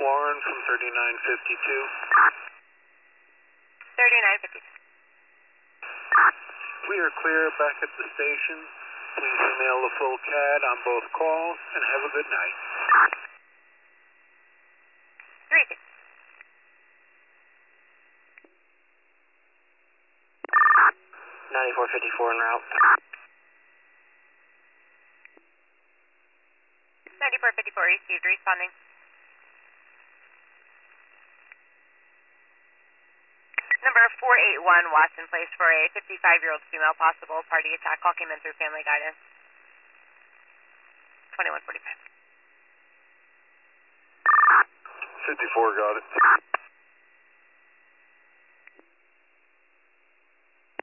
Warren from 3952. 3952. We are clear back at the station. Please email the full CAD on both calls and have a good night. 3. 9454 en route. 9454 received, responding. Number 481 Watson Place for a 55-year-old female, possible party attack. Call came in through family guidance. 2145. 54, got it.